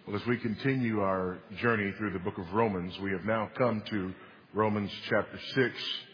Well, as we continue our journey through the book of Romans, we have now come to Romans chapter 6.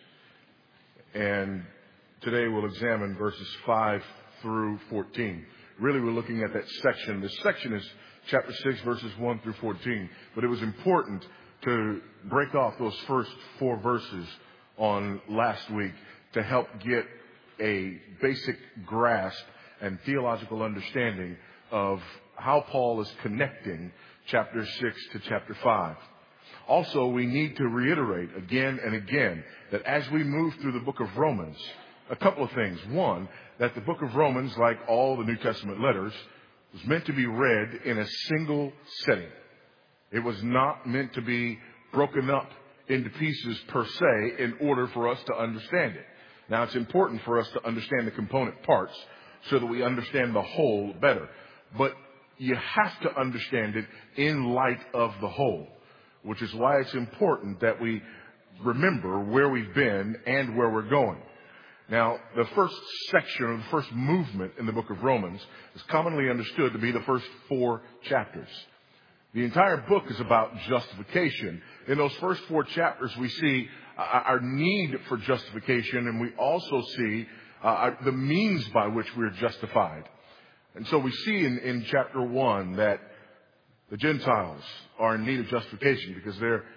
And today we'll examine verses 5 through 14. Really, we're looking at that section. This section is chapter 6, verses 1 through 14. But it was important to break off those first 4 verses on last week to help get a basic grasp and theological understanding of how Paul is connecting chapter 6 to chapter 5. Also, we need to reiterate again and again that as we move through the book of Romans, a couple of things. One, that the book of Romans, like all the New Testament letters, was meant to be read in a single setting. It was not meant to be broken up into pieces per se in order for us to understand it. Now, it's important for us to understand the component parts so that we understand the whole better. But you have to understand it in light of the whole, which is why it's important that we remember where we've been and where we're going. Now, the first section, or the first movement in the book of Romans is commonly understood to be the first 4 chapters. The entire book is about justification. In those first 4 chapters, we see our need for justification, and we also see the means by which we're justified. And so we see in chapter 1 that the Gentiles are in need of justification because they're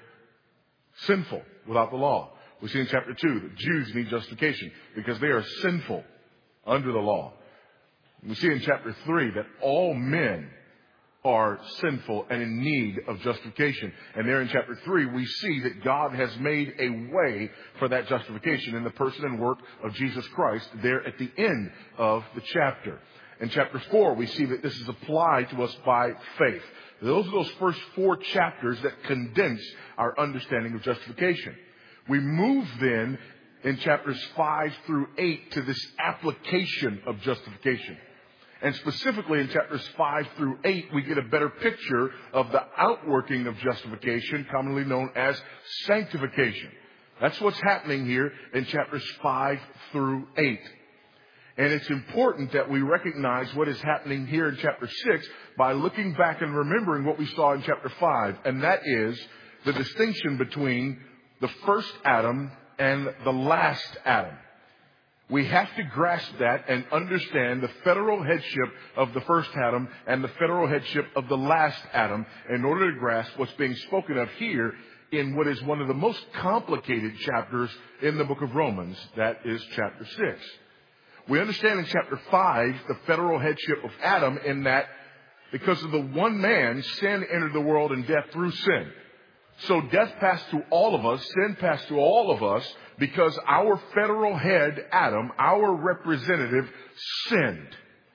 sinful without the law. We see in chapter 2 that Jews need justification because they are sinful under the law. We see in chapter 3 that all men are sinful and in need of justification. And there in chapter 3, we see that God has made a way for that justification in the person and work of Jesus Christ there at the end of the chapter. In chapter 4, we see that this is applied to us by faith. Those are those first 4 chapters that condense our understanding of justification. We move then in chapters 5 through 8 to this application of justification. And specifically in chapters 5 through 8, we get a better picture of the outworking of justification, commonly known as sanctification. That's what's happening here in chapters 5 through 8. And it's important that we recognize what is happening here in chapter 6 by looking back and remembering what we saw in chapter 5. And that is the distinction between the first Adam and the last Adam. We have to grasp that and understand the federal headship of the first Adam and the federal headship of the last Adam in order to grasp what's being spoken of here in what is one of the most complicated chapters in the book of Romans. That is chapter 6. We understand in chapter 5 the federal headship of Adam in that because of the one man, sin entered the world and death through sin. So death passed to all of us, sin passed to all of us because our federal head, Adam, our representative, sinned.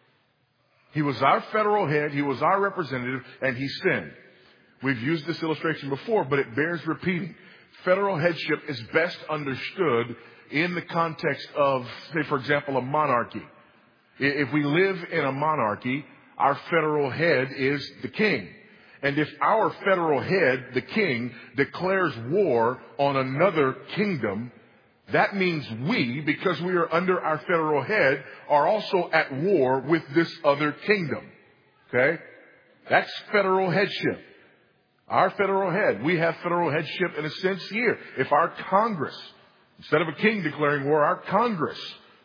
He was our federal head, he was our representative, and he sinned. We've used this illustration before, but it bears repeating. Federal headship is best understood in the context of, say, for example, a monarchy. If we live in a monarchy, our federal head is the king. And if our federal head, the king, declares war on another kingdom, that means we, because we are under our federal head, are also at war with this other kingdom. Okay? That's federal headship. Our federal head. We have federal headship in a sense here. If our Congress, instead of a king declaring war, our Congress.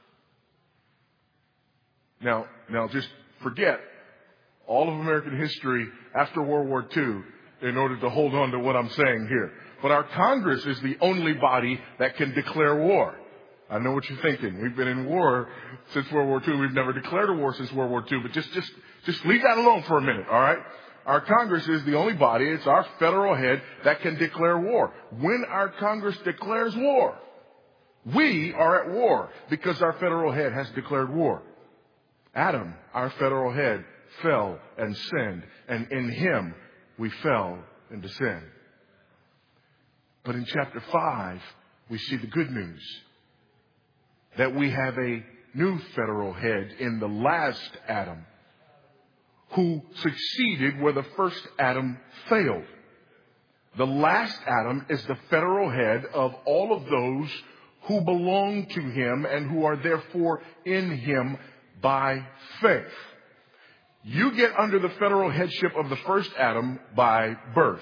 Now just forget all of American history after World War II in order to hold on to what I'm saying here. But our Congress is the only body that can declare war. I know what you're thinking. We've been in war since World War II. We've never declared a war since World War II. But just leave that alone for a minute, all right? Our Congress is the only body, it's our federal head that can declare war. When our Congress declares war, we are at war because our federal head has declared war. Adam, our federal head, fell and sinned, and in him we fell into sin. But in chapter 5, we see the good news that we have a new federal head in the last Adam who succeeded where the first Adam failed. The last Adam is the federal head of all of those who belong to him and who are therefore in him by faith. You get under the federal headship of the first Adam by birth.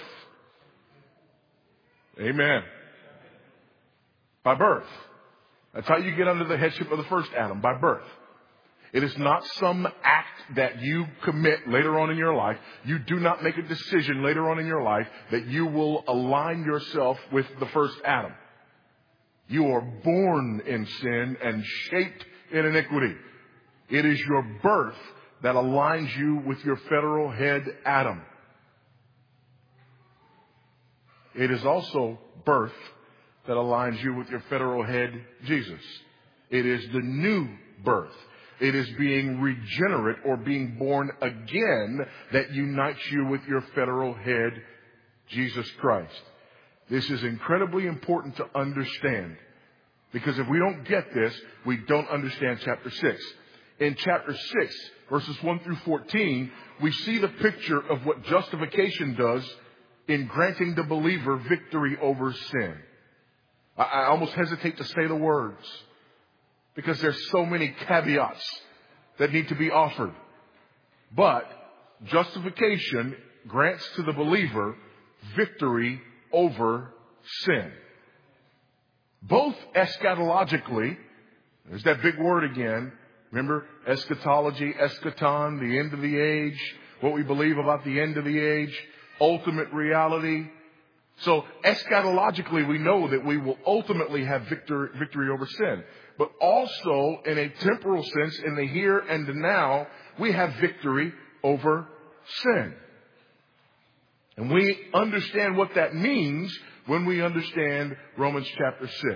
Amen. By birth. That's how you get under the headship of the first Adam, by birth. It is not some act that you commit later on in your life. You do not make a decision later on in your life that you will align yourself with the first Adam. You are born in sin and shaped in iniquity. It is your birth that aligns you with your federal head Adam. It is also birth that aligns you with your federal head Jesus. It is the new birth. It is being regenerate or being born again that unites you with your federal head Jesus Christ. This is incredibly important to understand, because if we don't get this, we don't understand chapter 6. In chapter 6, verses 1 through 14, we see the picture of what justification does in granting the believer victory over sin. I almost hesitate to say the words because there's so many caveats that need to be offered. But justification grants to the believer victory over sin. Both eschatologically, there's that big word again. Remember, eschatology, eschaton, the end of the age, what we believe about the end of the age, ultimate reality. So eschatologically, we know that we will ultimately have victory over sin. But also, in a temporal sense, in the here and the now, we have victory over sin. And we understand what that means when we understand Romans chapter 6.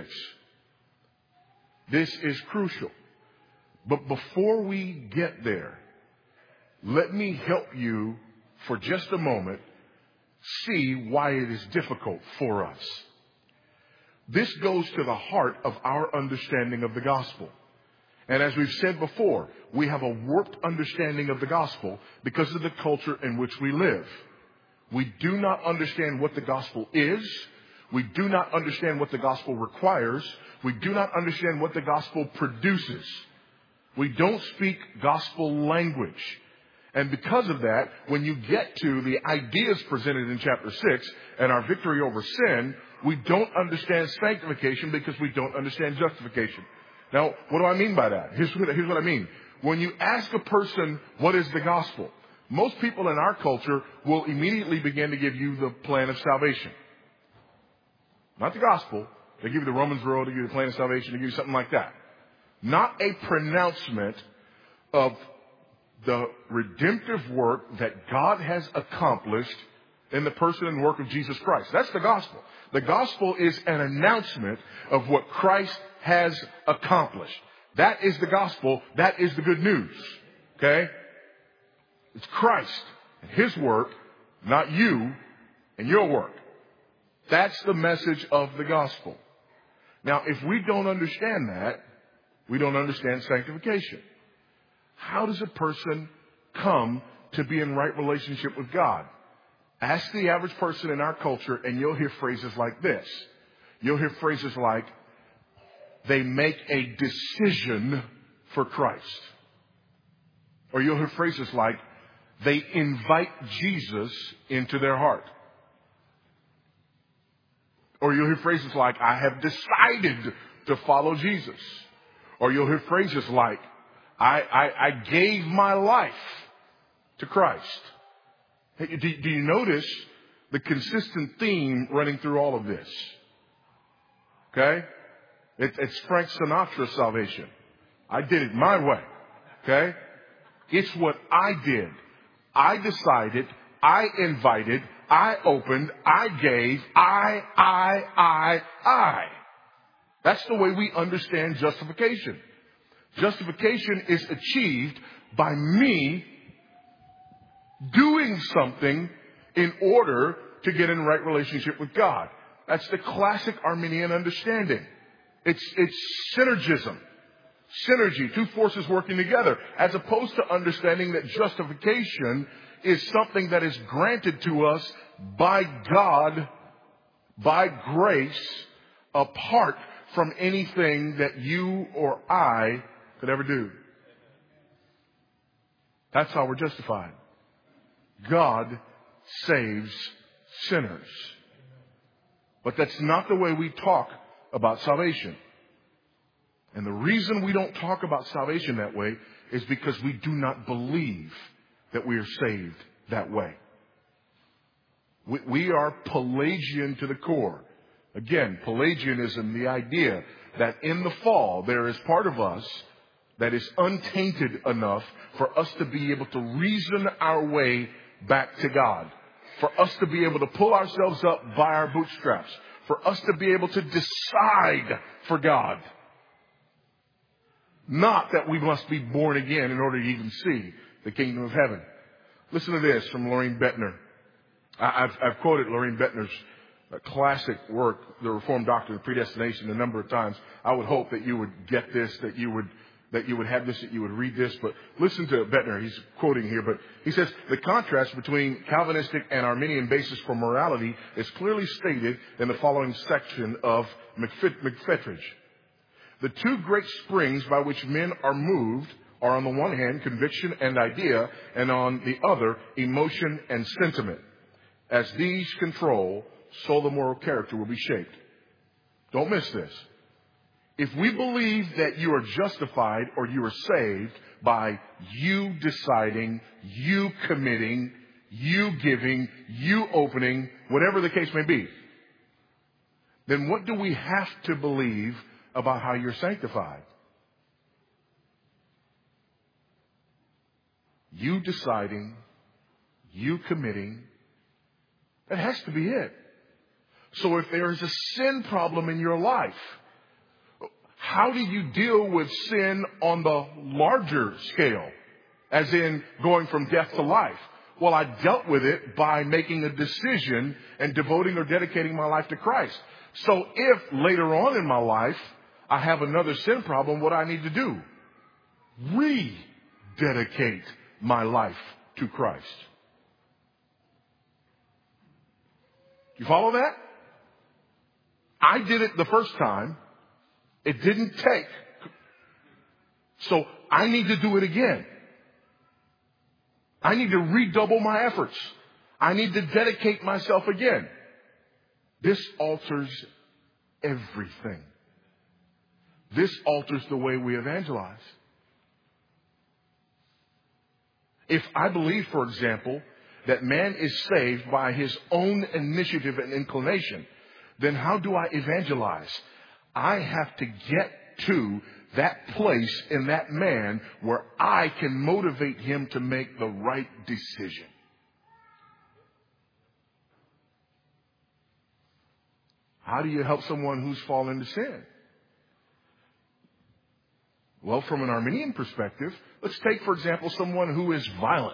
This is crucial. But before we get there, let me help you for just a moment see why it is difficult for us. This goes to the heart of our understanding of the gospel. And as we've said before, we have a warped understanding of the gospel because of the culture in which we live. We do not understand what the gospel is. We do not understand what the gospel requires. We do not understand what the gospel produces. We don't speak gospel language. And because of that, when you get to the ideas presented in chapter 6 and our victory over sin, we don't understand sanctification because we don't understand justification. Now, what do I mean by that? Here's what I mean. When you ask a person, what is the gospel? Most people in our culture will immediately begin to give you the plan of salvation. Not the gospel. They give you the Romans road, they give you the plan of salvation, they give you something like that. Not a pronouncement of the redemptive work that God has accomplished in the person and work of Jesus Christ. That's the gospel. The gospel is an announcement of what Christ has accomplished. That is the gospel. That is the good news. Okay? It's Christ and His work, not you and your work. That's the message of the gospel. Now, if we don't understand that, we don't understand sanctification. How does a person come to be in right relationship with God? Ask the average person in our culture and you'll hear phrases like this. You'll hear phrases like, they make a decision for Christ. Or you'll hear phrases like, they invite Jesus into their heart. Or you'll hear phrases like, I have decided to follow Jesus. Or you'll hear phrases like, I gave my life to Christ. Do you notice the consistent theme running through all of this? Okay? It's Frank Sinatra salvation. I did it my way. Okay? It's what I did. I decided. I invited. I opened. I gave. I. That's the way we understand justification. Justification is achieved by me doing something in order to get in right relationship with God. That's the classic Arminian understanding. It's synergism. Synergy, two forces working together, as opposed to understanding that justification is something that is granted to us by God, by grace, apart from anything that you or I could ever do. That's how we're justified. God saves sinners. But that's not the way we talk about salvation. And the reason we don't talk about salvation that way is because we do not believe that we are saved that way. We are Pelagian to the core. Again, Pelagianism, the idea that in the fall there is part of us that is untainted enough for us to be able to reason our way back to God, for us to be able to pull ourselves up by our bootstraps, for us to be able to decide for God. Not that we must be born again in order to even see the kingdom of heaven. Listen to this from Lorraine Bettner. I've quoted Lorraine Bettner's classic work, The Reformed Doctrine of Predestination, a number of times. I would hope that you would get this, that you would have this, that you would read this. But listen to Bettner. He's quoting here, but he says, the contrast between Calvinistic and Arminian basis for morality is clearly stated in the following section of McFetridge. The two great springs by which men are moved are on the one hand conviction and idea, and on the other emotion and sentiment. As these control, so the moral character will be shaped. Don't miss this. If we believe that you are justified or you are saved by you deciding, you committing, you giving, you opening, whatever the case may be, then what do we have to believe about how you're sanctified? You deciding, you committing, that has to be it. So if there is a sin problem in your life, how do you deal with sin on the larger scale? As in going from death to life. Well, I dealt with it by making a decision and devoting or dedicating my life to Christ. So if later on in my life I have another sin problem, what I need to do? Rededicate my life to Christ. You follow that? I did it the first time. It didn't take. So I need to do it again. I need to redouble my efforts. I need to dedicate myself again. This alters everything. This alters the way we evangelize. If I believe, for example, that man is saved by his own initiative and inclination, then how do I evangelize? I have to get to that place in that man where I can motivate him to make the right decision. How do you help someone who's fallen into sin? Well, from an Arminian perspective, let's take, for example, someone who is violent.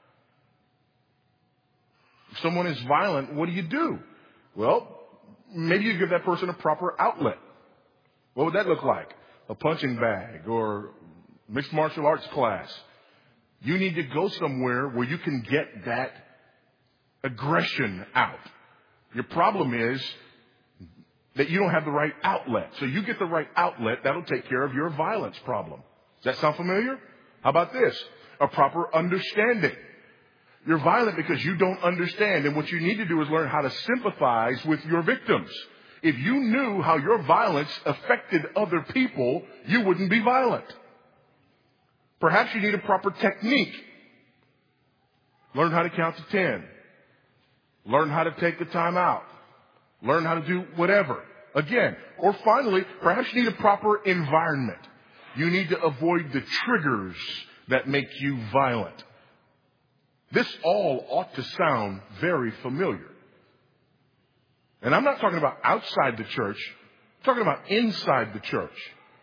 If someone is violent, what do? Well, maybe you give that person a proper outlet. What would that look like? A punching bag or mixed martial arts class. You need to go somewhere where you can get that aggression out. Your problem is that you don't have the right outlet. So you get the right outlet, that'll take care of your violence problem. Does that sound familiar? How about this? A proper understanding. You're violent because you don't understand, and what you need to do is learn how to sympathize with your victims. If you knew how your violence affected other people, you wouldn't be violent. Perhaps you need a proper technique. Learn how to count to 10. Learn how to take the time out. Learn how to do whatever. Again, or finally, perhaps you need a proper environment. You need to avoid the triggers that make you violent. This all ought to sound very familiar. And I'm not talking about outside the church. I'm talking about inside the church.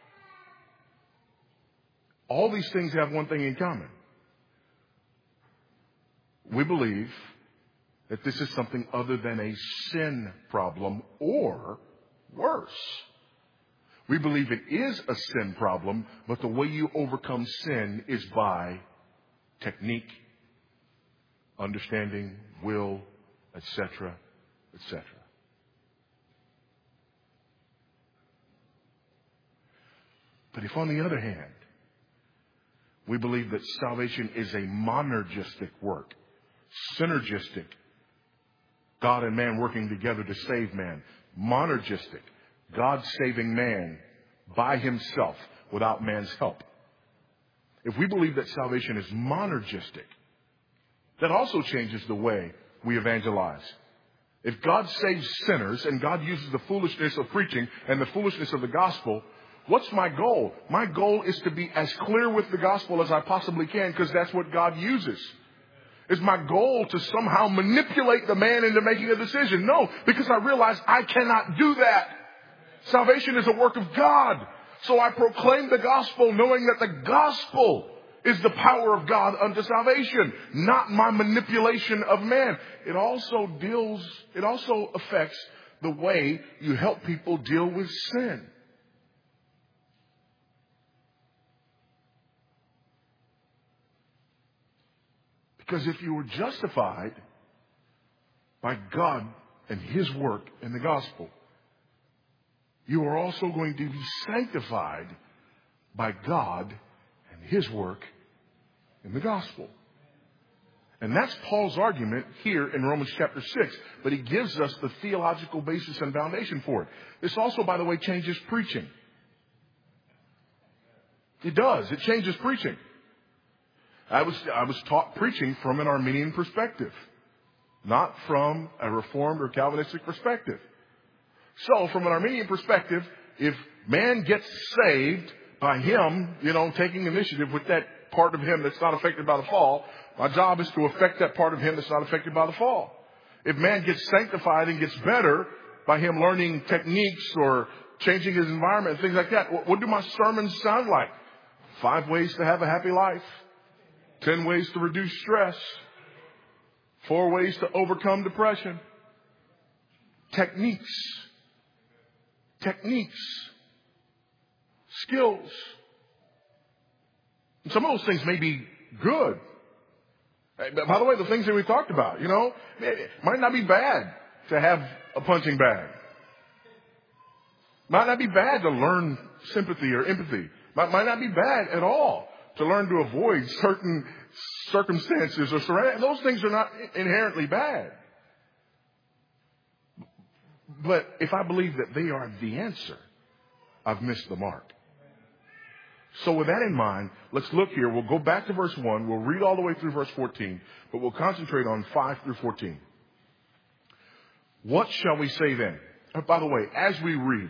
All these things have one thing in common. We believe that this is something other than a sin problem, or worse. We believe it is a sin problem, but the way you overcome sin is by technique, understanding, will, etc., etc. But if, on the other hand, We believe that salvation is a monergistic work, synergistic. God and man working together to save man. Monergistic. God saving man by himself without man's help. If we believe that salvation is monergistic, that also changes the way we evangelize. If God saves sinners and God uses the foolishness of preaching and the foolishness of the gospel, what's my goal? My goal is to be as clear with the gospel as I possibly can, because that's what God uses. Is my goal to somehow manipulate the man into making a decision? No, because I realize I cannot do that. Salvation is a work of God. So I proclaim the gospel knowing that the gospel is the power of God unto salvation, not my manipulation of man. It also affects the way you help people deal with sin. Because if you were justified by God and his work in the gospel, you are also going to be sanctified by God and his work in the gospel. And that's Paul's argument here in Romans chapter 6. But he gives us the theological basis and foundation for it. This also, by the way, changes preaching. It does. It changes preaching. I was taught preaching from an Arminian perspective, not from a Reformed or Calvinistic perspective. So from an Arminian perspective, if man gets saved by him, taking initiative with that part of him that's not affected by the fall, my job is to affect that part of him that's not affected by the fall. If man gets sanctified and gets better by him learning techniques or changing his environment and things like that, what do my sermons sound like? 5 ways to have a happy life. 10 ways to reduce stress. 4 ways to overcome depression. Techniques. Skills. And some of those things may be good. By the way, the things that we talked about, it might not be bad to have a punching bag. Might not be bad to learn sympathy or empathy. Might not be bad at all to learn to avoid certain circumstances or surroundings. Those things are not inherently bad. But if I believe that they are the answer, I've missed the mark. So with that in mind, let's look here. We'll go back to verse 1. We'll read all the way through verse 14, but we'll concentrate on 5 through 14. What shall we say then? By the way, as we read,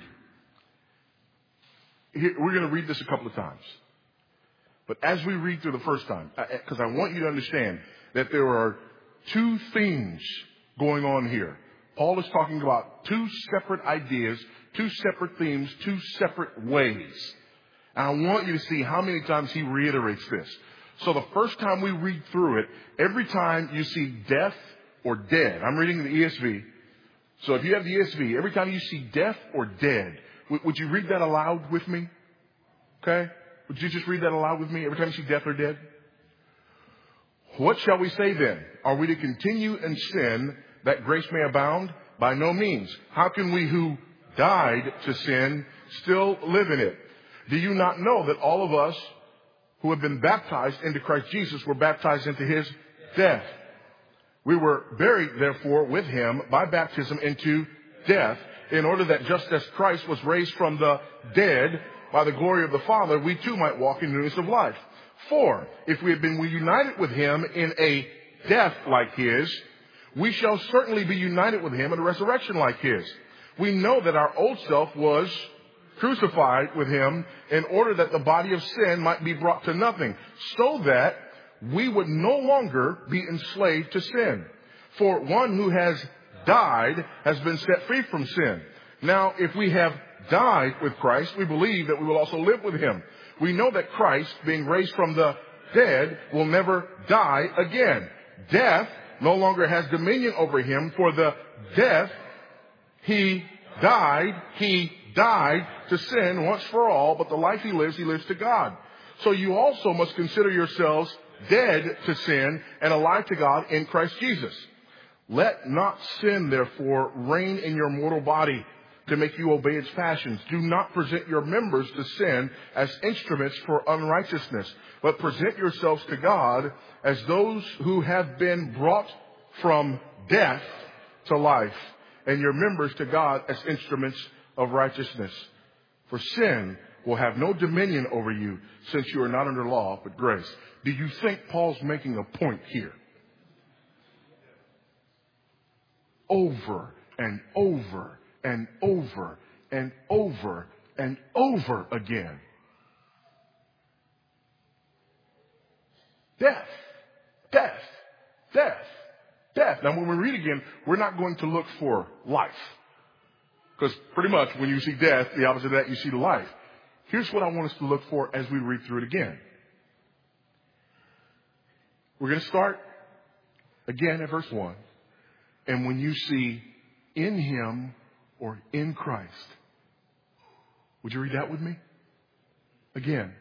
we're going to read this a couple of times. But as we read through the first time, because I want you to understand that there are 2 themes going on here. Paul is talking about 2 separate ideas, 2 separate themes, 2 separate ways. And I want you to see how many times he reiterates this. So the first time we read through it, every time you see death or dead, I'm reading the ESV. So if you have the ESV, every time you see death or dead, would you read that aloud with me? Okay? Would you just read that aloud with me every time you see death or dead? What shall we say then? Are we to continue in sin that grace may abound? By no means. How can we who died to sin still live in it? Do you not know that all of us who have been baptized into Christ Jesus were baptized into his death? We were buried, therefore, with him by baptism into death, in order that just as Christ was raised from the dead by the glory of the Father, we too might walk in newness of life. For if we have been united with him in a death like his, we shall certainly be united with him in a resurrection like his. We know that our old self was crucified with him in order that the body of sin might be brought to nothing, so that we would no longer be enslaved to sin. For one who has died has been set free from sin. Now, if we have died with Christ, we believe that we will also live with him. We know that Christ, being raised from the dead, will never die again. Death no longer has dominion over him, for the death he died to sin once for all, but the life he lives to God. So you also must consider yourselves dead to sin and alive to God in Christ Jesus. Let not sin, therefore, reign in your mortal body, to make you obey its passions. Do not present your members to sin as instruments for unrighteousness, but present yourselves to God as those who have been brought from death to life, and your members to God as instruments of righteousness. For sin will have no dominion over you, since you are not under law, but grace. Do you think Paul's making a point here? Over and over and over and over and over again. Death, death, death, death. Now, when we read again, we're not going to look for life. Because pretty much when you see death, the opposite of that, you see the life. Here's what I want us to look for as we read through it again. We're going to start again at verse 1. And when you see in him or in Christ, would you read that with me? Again.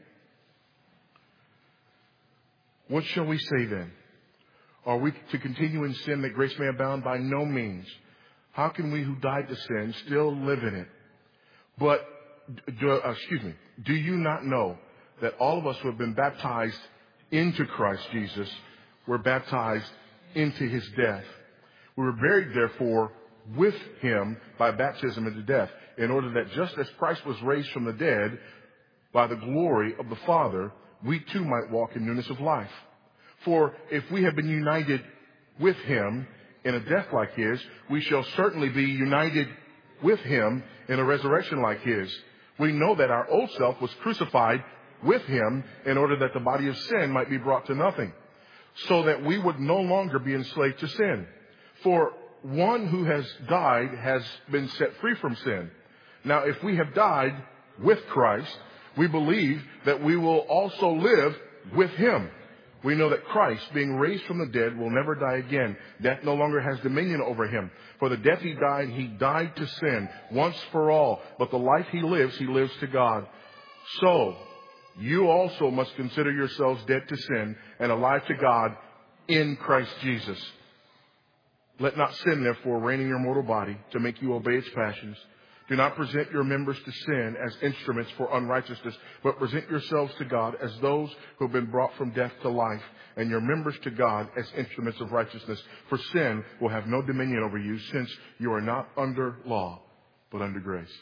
What shall we say then? Are we to continue in sin that grace may abound? By no means. How can we who died to sin still live in it? But, do you not know that all of us who have been baptized into Christ Jesus were baptized into his death? We were buried, therefore, with him by baptism into death, in order that just as Christ was raised from the dead by the glory of the Father, we too might walk in newness of life. For if we have been united with him in a death like his, we shall certainly be united with him in a resurrection like his. We know that our old self was crucified with him in order that the body of sin might be brought to nothing, so that we would no longer be enslaved to sin. For one who has died has been set free from sin. Now, if we have died with Christ, we believe that we will also live with him. We know that Christ, being raised from the dead, will never die again. Death no longer has dominion over him. For the death he died to sin once for all. But the life he lives to God. So, you also must consider yourselves dead to sin and alive to God in Christ Jesus. Let not sin, therefore, reign in your mortal body to make you obey its passions. Do not present your members to sin as instruments for unrighteousness, but present yourselves to God as those who have been brought from death to life, and your members to God as instruments of righteousness. For sin will have no dominion over you, since you are not under law, but under grace.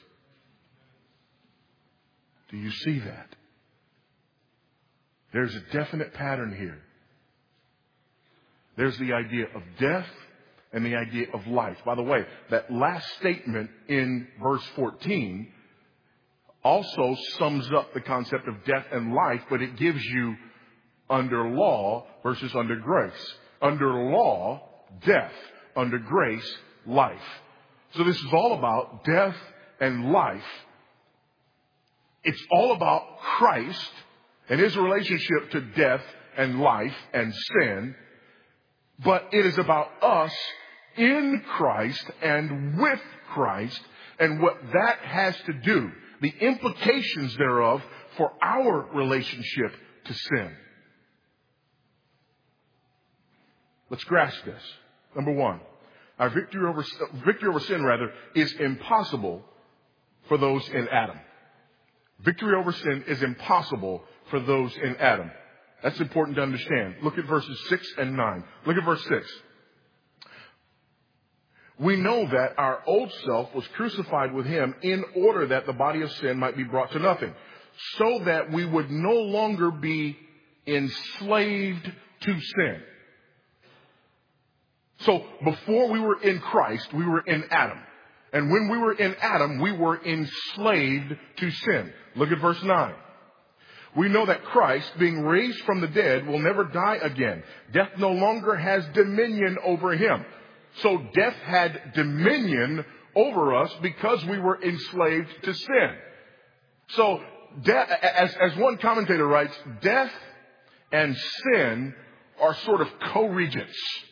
Do you see that? There's a definite pattern here. There's the idea of death and the idea of life. By the way, that last statement in verse 14 also sums up the concept of death and life, but it gives you under law versus under grace. Under law, death. Under grace, life. So this is all about death and life. It's all about Christ and his relationship to death and life and sin. But it is about us in Christ and with Christ and what that has to do, the implications thereof for our relationship to sin. Let's grasp this. Number one, our victory over sin is impossible for those in Adam. Victory over sin is impossible for those in Adam. That's important to understand. Look at verses 6 and 9. Look at verse 6. We know that our old self was crucified with him in order that the body of sin might be brought to nothing, so that we would no longer be enslaved to sin. So before we were in Christ, we were in Adam. And when we were in Adam, we were enslaved to sin. Look at verse 9. We know that Christ, being raised from the dead, will never die again. Death no longer has dominion over him. So death had dominion over us because we were enslaved to sin. So death, as one commentator writes, death and sin are sort of co-regents.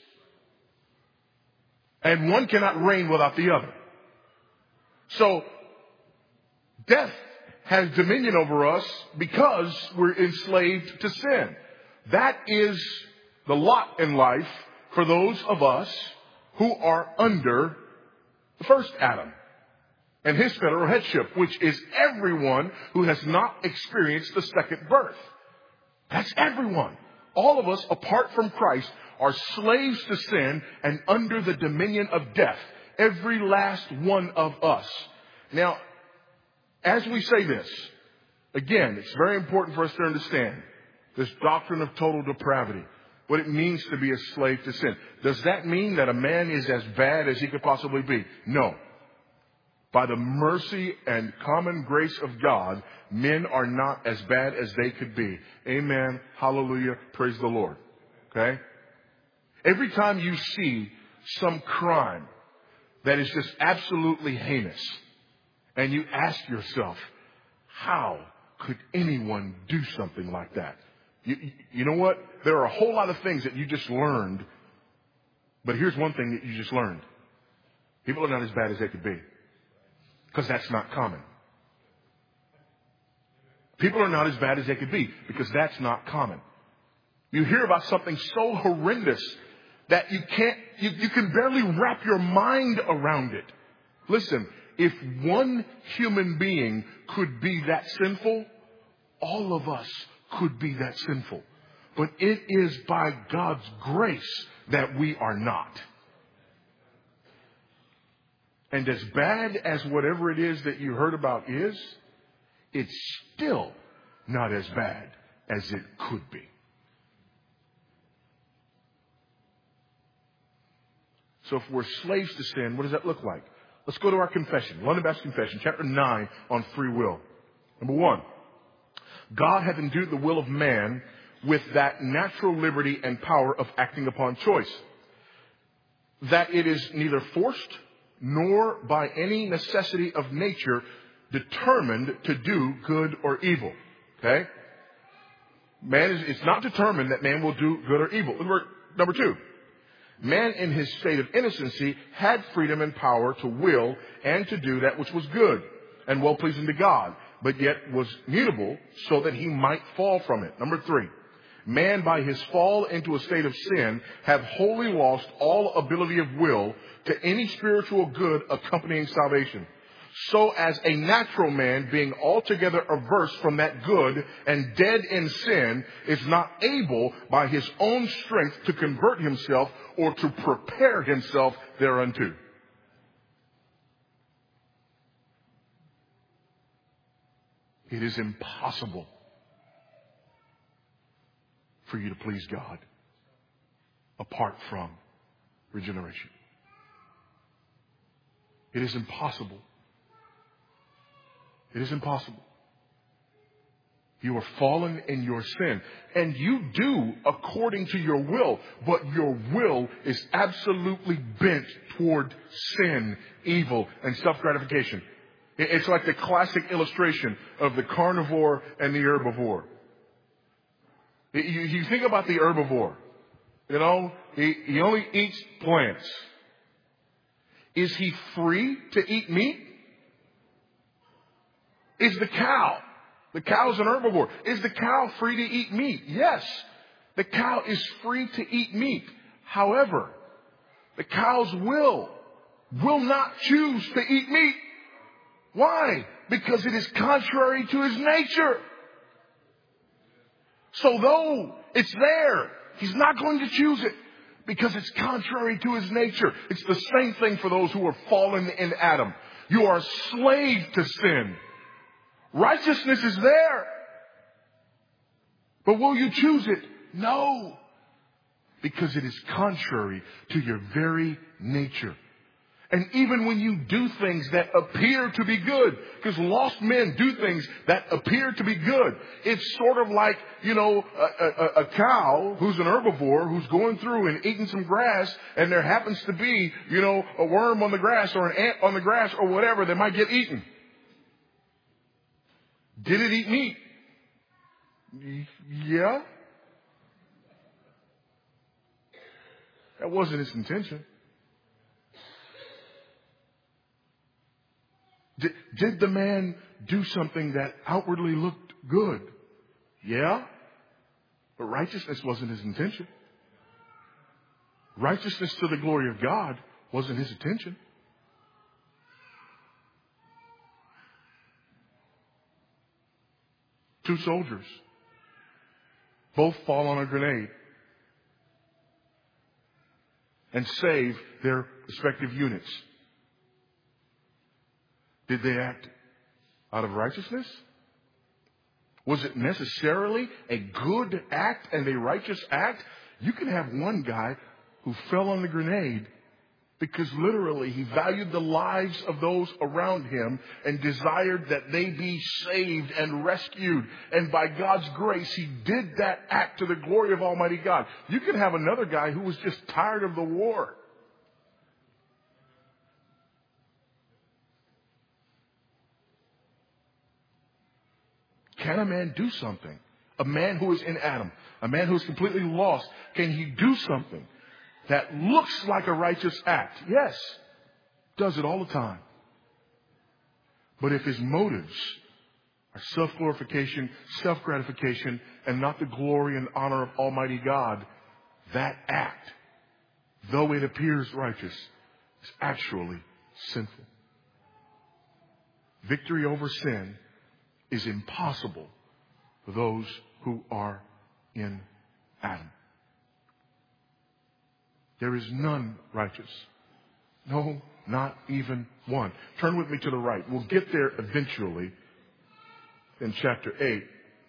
And one cannot reign without the other. So death has dominion over us because we're enslaved to sin. That is the lot in life for those of us who are under the first Adam. and his federal headship, which is everyone who has not experienced the second birth. That's everyone. All of us, apart from Christ, are slaves to sin and under the dominion of death. Every last one of us. Now, as we say this, again, it's very important for us to understand this doctrine of total depravity, what it means to be a slave to sin. Does that mean that a man is as bad as he could possibly be? No. By the mercy and common grace of God, men are not as bad as they could be. Amen. Hallelujah. Praise the Lord. Okay? Every time you see some crime that is just absolutely heinous, and you ask yourself, how could anyone do something like that? You know what? There are a whole lot of things that you just learned, but here's one thing that you just learned. People are not as bad as they could be, because that's not common. People are not as bad as they could be, because that's not common. You hear about something so horrendous that you can barely wrap your mind around it. Listen, if one human being could be that sinful, all of us could be that sinful. But it is by God's grace that we are not. And as bad as whatever it is that you heard about is, it's still not as bad as it could be. So if we're slaves to sin, what does that look like? Let's go to our confession. London Baptist Confession, chapter 9 on free will. Number 1, God hath endued the will of man with that natural liberty and power of acting upon choice, that it is neither forced nor by any necessity of nature determined to do good or evil. Okay? It's not determined that man will do good or evil. Number 2, man in his state of innocency had freedom and power to will and to do that which was good and well-pleasing to God, but yet was mutable so that he might fall from it. Number 3, man by his fall into a state of sin have wholly lost all ability of will to any spiritual good accompanying salvation, so as a natural man, being altogether averse from that good and dead in sin, is not able by his own strength to convert himself or to prepare himself thereunto. It is impossible for you to please God apart from regeneration. It is impossible. It is impossible. You are fallen in your sin, and you do according to your will, but your will is absolutely bent toward sin, evil, and self-gratification. It's like the classic illustration of the carnivore and the herbivore. You think about the herbivore. You know, he only eats plants. Is he free to eat meat? Is the cow's an herbivore. Is the cow free to eat meat? Yes, the cow is free to eat meat. However, the cow's will not choose to eat meat. Why? Because it is contrary to his nature. So though it's there, he's not going to choose it because it's contrary to his nature. It's the same thing for those who are fallen in Adam. You are a slave to sin. Righteousness is there. But will you choose it? No. Because it is contrary to your very nature. And even when you do things that appear to be good, because lost men do things that appear to be good. It's sort of like, a cow who's an herbivore who's going through and eating some grass, and there happens to be, a worm on the grass or an ant on the grass or whatever that might get eaten. Did it eat meat? Yeah. That wasn't its intention. Did the man do something that outwardly looked good? Yeah. But righteousness wasn't his intention. Righteousness to the glory of God wasn't his intention. Two soldiers. Both fall on a grenade and save their respective units. Did they act out of righteousness? Was it necessarily a good act and a righteous act? You can have one guy who fell on the grenade because literally he valued the lives of those around him and desired that they be saved and rescued. And by God's grace, he did that act to the glory of Almighty God. You can have another guy who was just tired of the war. Can a man do something? A man who is in Adam, a man who is completely lost, can he do something that looks like a righteous act? Yes. Does it all the time. But if his motives are self-glorification, self-gratification, and not the glory and honor of Almighty God, that act, though it appears righteous, is actually sinful. Victory over sin is impossible for those who are in Adam. There is none righteous. No, not even one. Turn with me to the right. We'll get there eventually in chapter 8.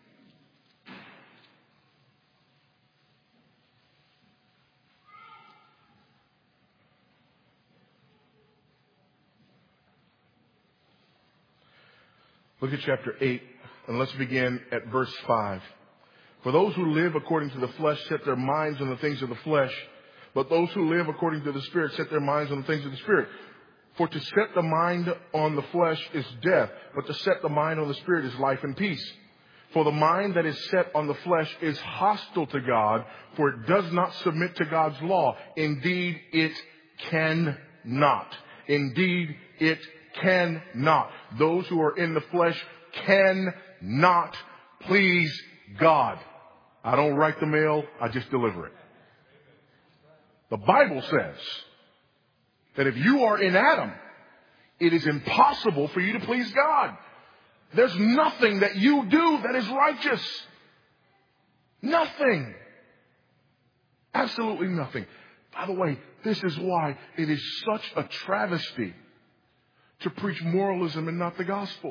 Look at chapter 8, and let's begin at verse 5. For those who live according to the flesh set their minds on the things of the flesh, but those who live according to the Spirit set their minds on the things of the Spirit. For to set the mind on the flesh is death, but to set the mind on the Spirit is life and peace. For the mind that is set on the flesh is hostile to God, for it does not submit to God's law. Indeed, it cannot. Indeed, it cannot. Those who are in the flesh cannot please God. I don't write the mail, I just deliver it. The Bible says that if you are in Adam, it is impossible for you to please God. There's nothing that you do that is righteous. Nothing. Absolutely nothing. By the way, this is why it is such a travesty to preach moralism and not the gospel.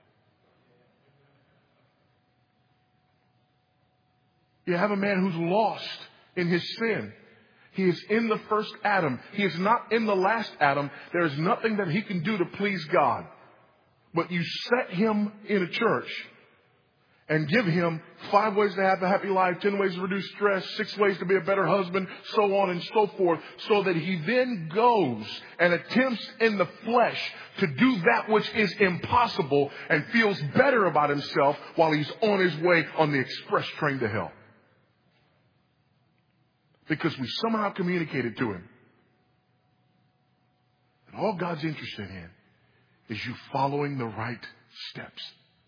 You have a man who's lost in his sin. He is in the first Adam. He is not in the last Adam. There is nothing that he can do to please God. But you set him in a church and give him 5 ways to have a happy life, 10 ways to reduce stress, 6 ways to be a better husband, so on and so forth, so that he then goes and attempts in the flesh to do that which is impossible and feels better about himself while he's on his way on the express train to hell. Because we somehow communicated to him that all God's interested in is you following the right steps.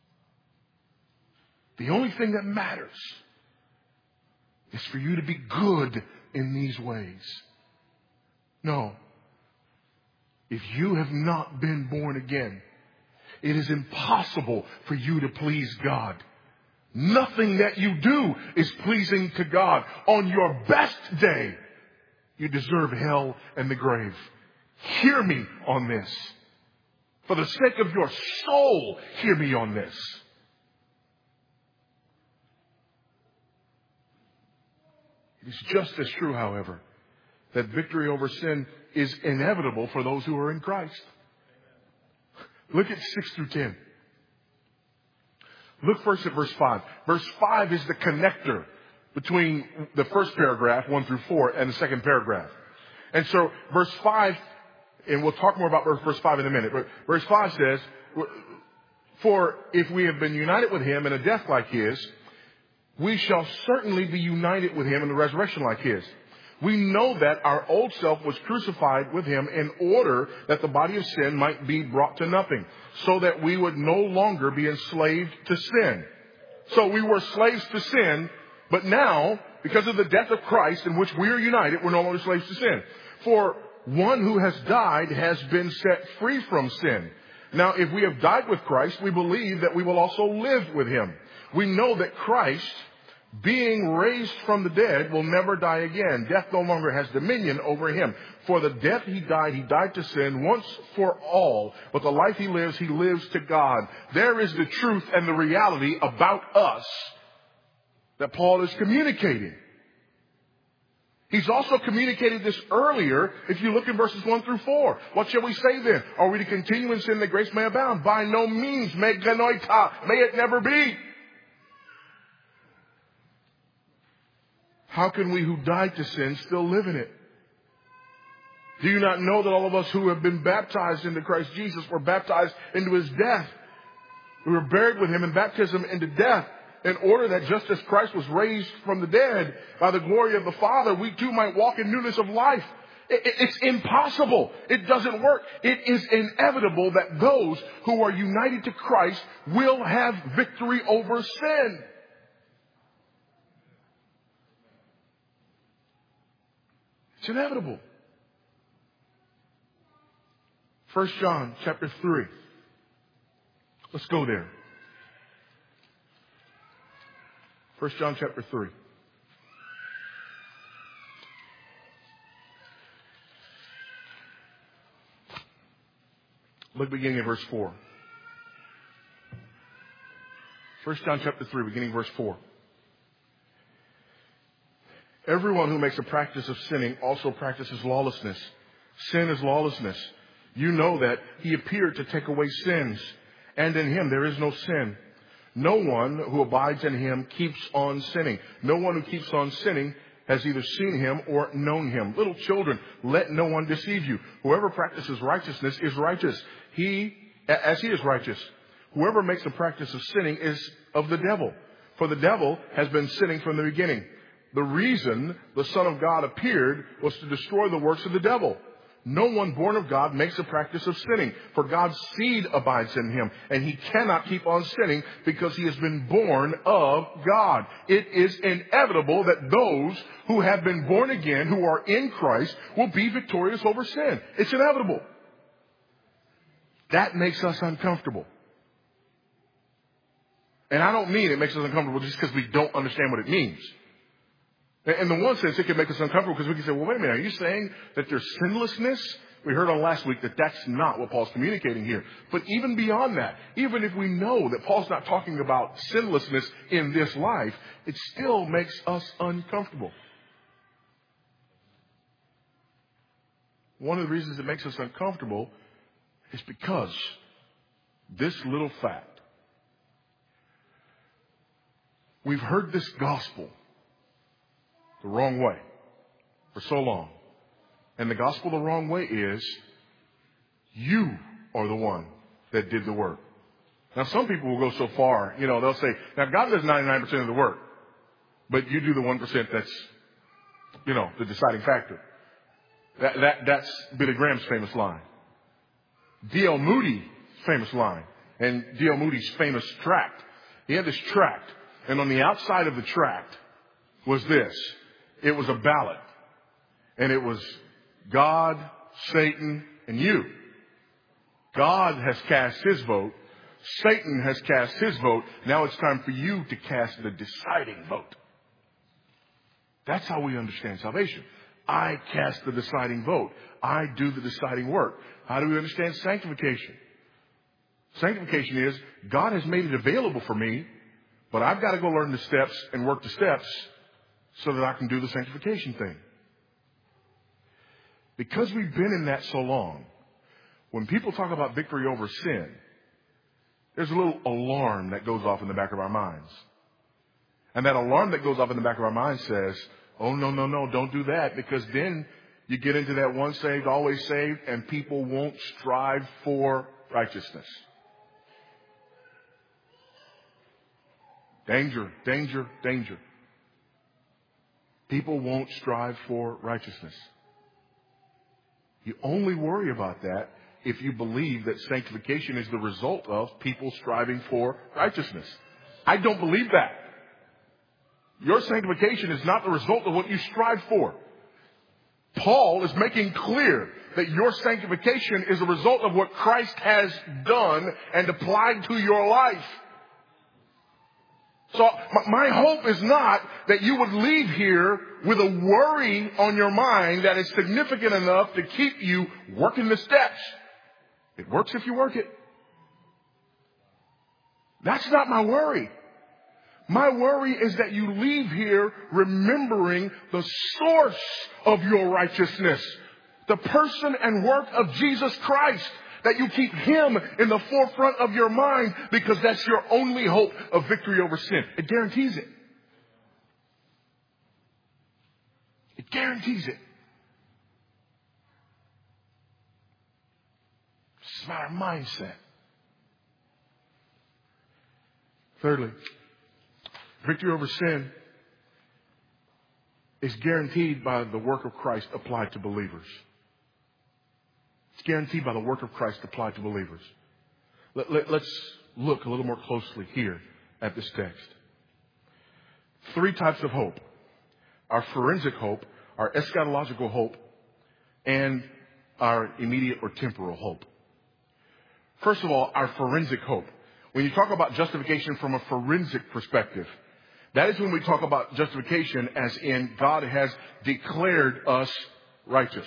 The only thing that matters is for you to be good in these ways. No. If you have not been born again, it is impossible for you to please God. Nothing that you do is pleasing to God. On your best day, you deserve hell and the grave. Hear me on this. For the sake of your soul, hear me on this. It is just as true, however, that victory over sin is inevitable for those who are in Christ. Look at 6 through 10. Look first at verse 5. Verse 5 is the connector between the first paragraph, 1 through 4, and the second paragraph. And so verse 5, and we'll talk more about verse 5 in a minute, but verse 5 says, for if we have been united with him in a death like his, we shall certainly be united with him in a resurrection like his. We know that our old self was crucified with him in order that the body of sin might be brought to nothing, so that we would no longer be enslaved to sin. So we were slaves to sin, but now, because of the death of Christ in which we are united, we're no longer slaves to sin. For one who has died has been set free from sin. Now, if we have died with Christ, we believe that we will also live with him. We know that Christ, being raised from the dead, will never die again. Death no longer has dominion over him. For the death he died to sin once for all. But the life he lives to God. There is the truth and the reality about us that Paul is communicating. He's also communicated this earlier if you look in verses 1 through 4. What shall we say then? Are we to continue in sin that grace may abound? By no means. May it never be. How can we who died to sin still live in it? Do you not know that all of us who have been baptized into Christ Jesus were baptized into his death? We were buried with him in baptism into death, in order that just as Christ was raised from the dead by the glory of the Father, we too might walk in newness of life. It's impossible. It doesn't work. It is inevitable that those who are united to Christ will have victory over sin. It's inevitable. 1 John chapter 3. Let's go there. 1 John chapter 3. Look beginning at verse 4. 1 John chapter 3, beginning verse 4. Everyone who makes a practice of sinning also practices lawlessness. Sin is lawlessness. You know that he appeared to take away sins, and in him there is no sin. No one who abides in him keeps on sinning. No one who keeps on sinning has either seen him or known him. Little children, let no one deceive you. Whoever practices righteousness is righteous, as he is righteous. Whoever makes a practice of sinning is of the devil, for the devil has been sinning from the beginning. The reason the Son of God appeared was to destroy the works of the devil. No one born of God makes a practice of sinning, for God's seed abides in him, and he cannot keep on sinning because he has been born of God. It is inevitable that those who have been born again, who are in Christ, will be victorious over sin. It's inevitable. That makes us uncomfortable. And I don't mean it makes us uncomfortable just because we don't understand what it means. In the one sense, it can make us uncomfortable because we can say, well, wait a minute, are you saying that there's sinlessness? We heard on last week that that's not what Paul's communicating here. But even beyond that, even if we know that Paul's not talking about sinlessness in this life, it still makes us uncomfortable. One of the reasons it makes us uncomfortable is because this little fact. We've heard this gospel the wrong way for so long. And the gospel the wrong way is you are the one that did the work. Now, some people will go so far, they'll say, now God does 99% of the work, but you do the 1% that's, the deciding factor. That's Billy Graham's famous line. D.L. Moody's famous line, and D.L. Moody's famous tract. He had this tract, and on the outside of the tract was this. It was a ballot. And it was God, Satan, and you. God has cast his vote. Satan has cast his vote. Now it's time for you to cast the deciding vote. That's how we understand salvation. I cast the deciding vote. I do the deciding work. How do we understand sanctification? Sanctification is God has made it available for me, but I've got to go learn the steps and work the steps so that I can do the sanctification thing. Because we've been in that so long, when people talk about victory over sin, there's a little alarm that goes off in the back of our minds. And that alarm that goes off in the back of our minds says, oh, no, don't do that, because then you get into that once saved, always saved, and people won't strive for righteousness. Danger, danger, danger. People won't strive for righteousness. You only worry about that if you believe that sanctification is the result of people striving for righteousness. I don't believe that. Your sanctification is not the result of what you strive for. Paul is making clear that your sanctification is a result of what Christ has done and applied to your life. So my hope is not that you would leave here with a worry on your mind that is significant enough to keep you working the steps. It works if you work it. That's not my worry. My worry is that you leave here remembering the source of your righteousness, the person and work of Jesus Christ, that you keep Him in the forefront of your mind because that's your only hope of victory over sin. It guarantees it. It guarantees it. It's about our mindset. Thirdly, victory over sin is guaranteed by the work of Christ applied to believers. It's guaranteed by the work of Christ applied to believers. Let's look a little more closely here at this text. Three types of hope. Our forensic hope, our eschatological hope, and our immediate or temporal hope. First of all, our forensic hope. When you talk about justification from a forensic perspective, that is when we talk about justification as in God has declared us righteous.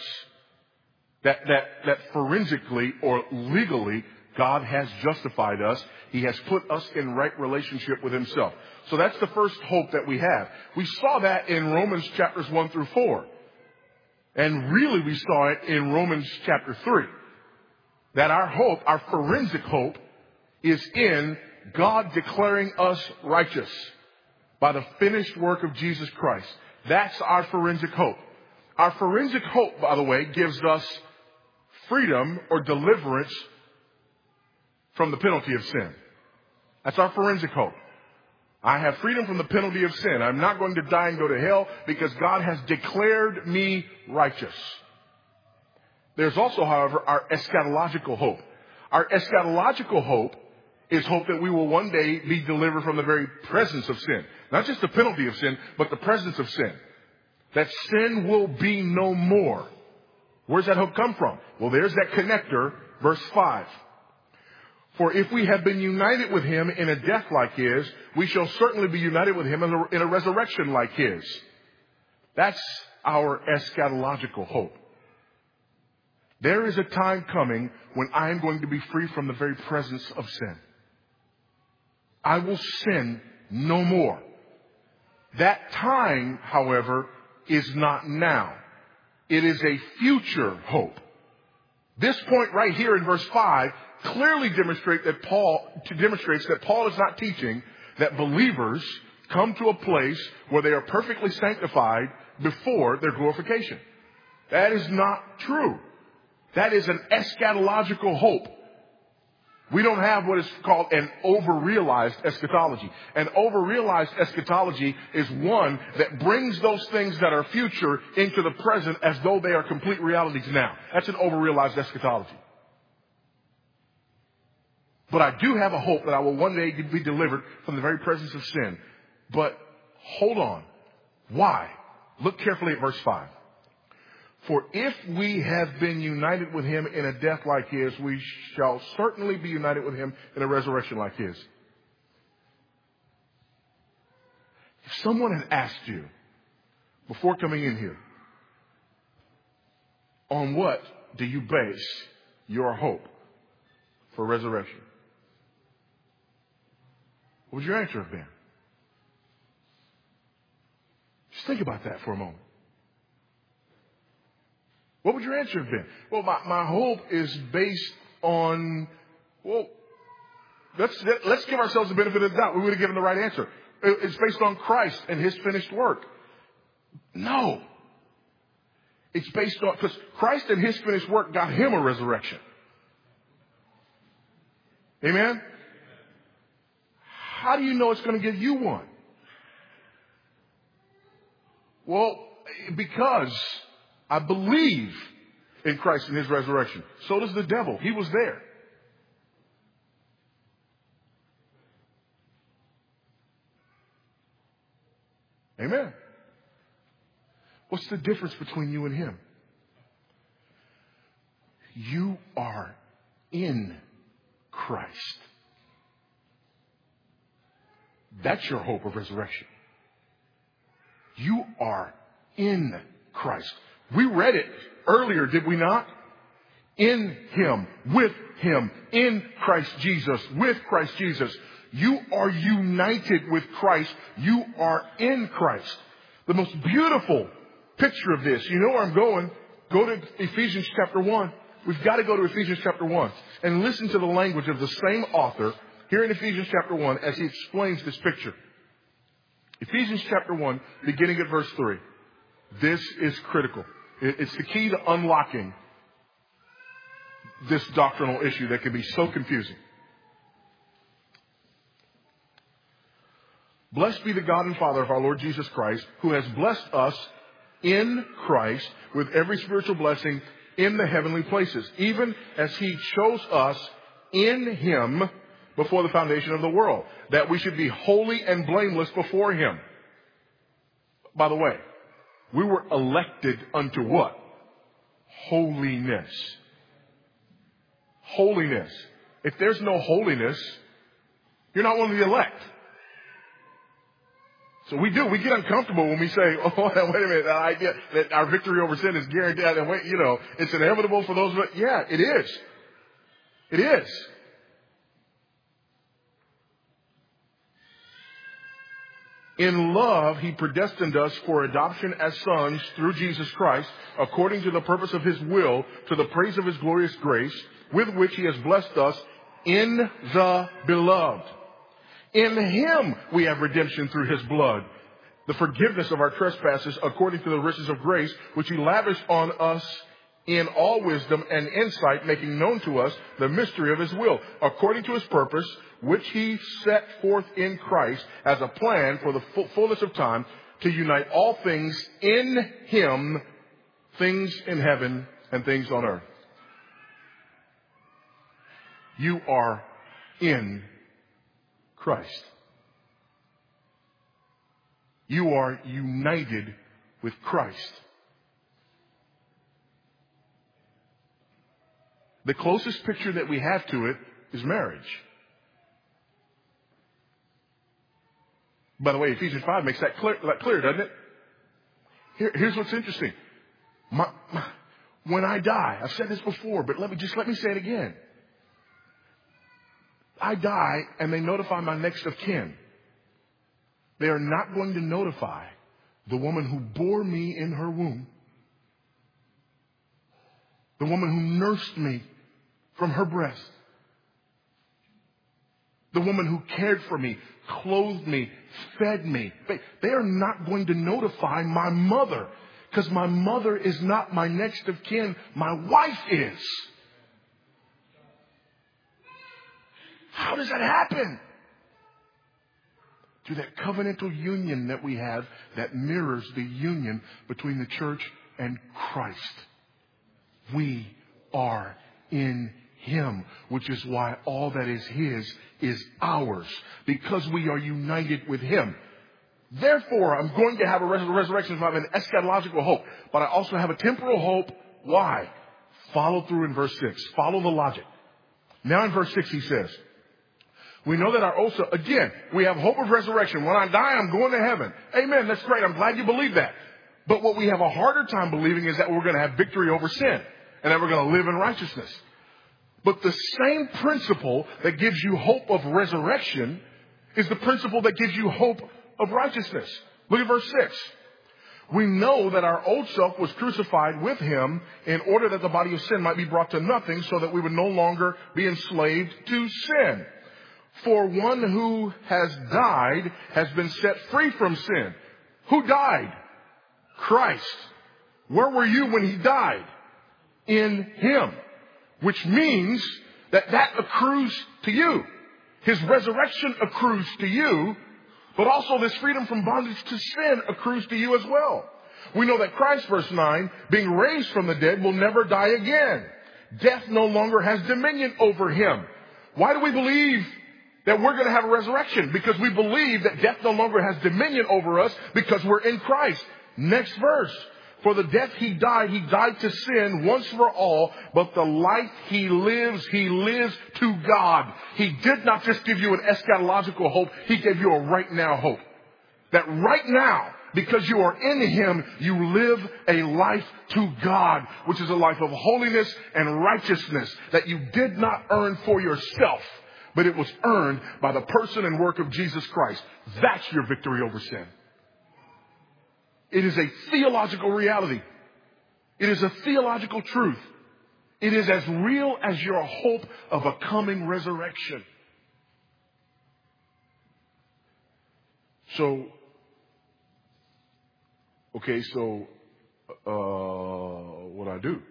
That forensically or legally, God has justified us. He has put us in right relationship with Himself. So that's the first hope that we have. We saw that in Romans chapters 1 through 4. And really we saw it in Romans chapter 3. That our hope, our forensic hope, is in God declaring us righteous by the finished work of Jesus Christ. That's our forensic hope. Our forensic hope, by the way, gives us freedom or deliverance from the penalty of sin. That's our forensic hope. I have freedom from the penalty of sin. I'm not going to die and go to hell because God has declared me righteous. There's also, however, our eschatological hope. Our eschatological hope is hope that we will one day be delivered from the very presence of sin. Not just the penalty of sin, but the presence of sin. That sin will be no more. Where's that hope come from? Well, there's that connector, verse 5. For if we have been united with Him in a death like His, we shall certainly be united with Him in a resurrection like His. That's our eschatological hope. There is a time coming when I am going to be free from the very presence of sin. I will sin no more. That time, however, is not now. It is a future hope. This point right here in verse 5 clearly demonstrates that Paul is not teaching that believers come to a place where they are perfectly sanctified before their glorification. That is not true. That is an eschatological hope. We don't have what is called an over-realized eschatology. An over-realized eschatology is one that brings those things that are future into the present as though they are complete realities now. That's an over-realized eschatology. But I do have a hope that I will one day be delivered from the very presence of sin. But hold on. Why? Look carefully at verse 5. For if we have been united with Him in a death like His, we shall certainly be united with Him in a resurrection like His. If someone had asked you before coming in here, on what do you base your hope for resurrection? What would your answer have been? Just think about that for a moment. What would your answer have been? Well, my hope is based on, let's give ourselves the benefit of the doubt. We would have given the right answer. It's based on Christ and His finished work. No. It's based on, because Christ and His finished work got Him a resurrection. Amen? How do you know it's going to give you one? Well, because I believe in Christ and His resurrection. So does the devil. He was there. Amen. What's the difference between you and him? You are in Christ. That's your hope of resurrection. You are in Christ. We read it earlier, did we not? In Him, with Him, in Christ Jesus, with Christ Jesus. You are united with Christ. You are in Christ. The most beautiful picture of this, you know where I'm going? Go to Ephesians chapter 1. We've got to go to Ephesians chapter 1 and listen to the language of the same author here in Ephesians chapter 1 as he explains this picture. Ephesians chapter 1, beginning at verse 3. This is critical. It's the key to unlocking this doctrinal issue that can be so confusing. Blessed be the God and Father of our Lord Jesus Christ, who has blessed us in Christ with every spiritual blessing in the heavenly places, even as He chose us in Him before the foundation of the world, that we should be holy and blameless before Him. By the way, we were elected unto what? Holiness. Holiness. If there's no holiness, you're not one of the elect. So we get uncomfortable when we say, oh, wait a minute, that idea that our victory over sin is guaranteed, and wait, it's inevitable for those of us. Yeah, it is. It is. In love, He predestined us for adoption as sons through Jesus Christ, according to the purpose of His will, to the praise of His glorious grace, with which He has blessed us in the Beloved. In Him we have redemption through His blood, the forgiveness of our trespasses according to the riches of grace, which He lavished on us in all wisdom and insight, making known to us the mystery of His will, according to His purpose, which He set forth in Christ as a plan for the fullness of time, to unite all things in Him, things in heaven and things on earth. You are in Christ. You are united with Christ. The closest picture that we have to it is marriage. By the way, Ephesians 5 makes that clear, doesn't it? Here's what's interesting. When I die, I've said this before, but let me say it again. I die and they notify my next of kin. They are not going to notify the woman who bore me in her womb, the woman who nursed me from her breast, the woman who cared for me, clothed me, fed me. They are not going to notify my mother, because my mother is not my next of kin. My wife is. How does that happen? Through that covenantal union that we have that mirrors the union between the church and Christ. We are in Him, which is why all that is His is ours, because we are united with Him. Therefore, I'm going to have a resurrection of an eschatological hope, but I also have a temporal hope. Why? Follow through in verse 6. Follow the logic. Now in verse 6 he says, we know that again, we have hope of resurrection. When I die, I'm going to heaven. Amen. That's great. I'm glad you believe that. But what we have a harder time believing is that we're going to have victory over sin and that we're going to live in righteousness. But the same principle that gives you hope of resurrection is the principle that gives you hope of righteousness. Look at verse 6. We know that our old self was crucified with Him in order that the body of sin might be brought to nothing, so that we would no longer be enslaved to sin. For one who has died has been set free from sin. Who died? Christ. Where were you when He died? In Him. Which means that accrues to you. His resurrection accrues to you, but also this freedom from bondage to sin accrues to you as well. We know that Christ, verse 9, being raised from the dead, will never die again. Death no longer has dominion over Him. Why do we believe that we're going to have a resurrection? Because we believe that death no longer has dominion over us because we're in Christ. Next verse. For the death he died to sin once for all, but the life he lives to God. He did not just give you an eschatological hope, he gave you a right now hope. That right now, because you are in him, you live a life to God, which is a life of holiness and righteousness that you did not earn for yourself, but it was earned by the person and work of Jesus Christ. That's your victory over sin. It is a theological reality. It is a theological truth. It is as real as your hope of a coming resurrection. So, what do I do?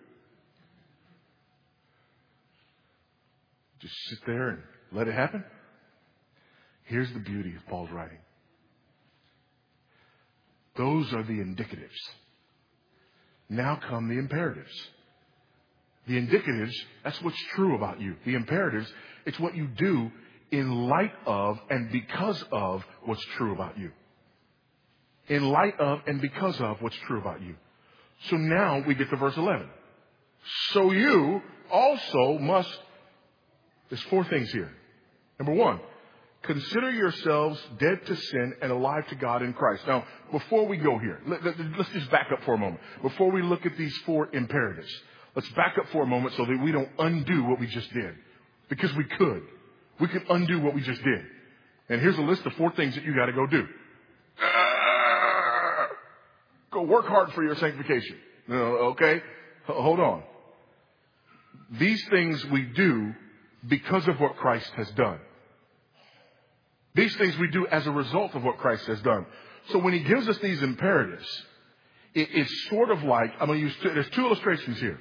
Just sit there and let it happen? Here's the beauty of Paul's writing. Those are the indicatives. Now come the imperatives. The indicatives, that's what's true about you. The imperatives, it's what you do in light of and because of what's true about you. In light of and because of what's true about you. So now we get to verse 11. So you also must, there's 4 things here. Number 1, consider yourselves dead to sin and alive to God in Christ. Now, before we go here, let's just back up for a moment. Before we look at these 4 imperatives, let's back up for a moment so that we don't undo what we just did. Because we could. We could undo what we just did. And here's a list of 4 things that you got to go do. Go work hard for your sanctification. Okay? Hold on. These things we do because of what Christ has done. These things we do as a result of what Christ has done. So when he gives us these imperatives, it's sort of like, I'm going to use, there's 2 illustrations here.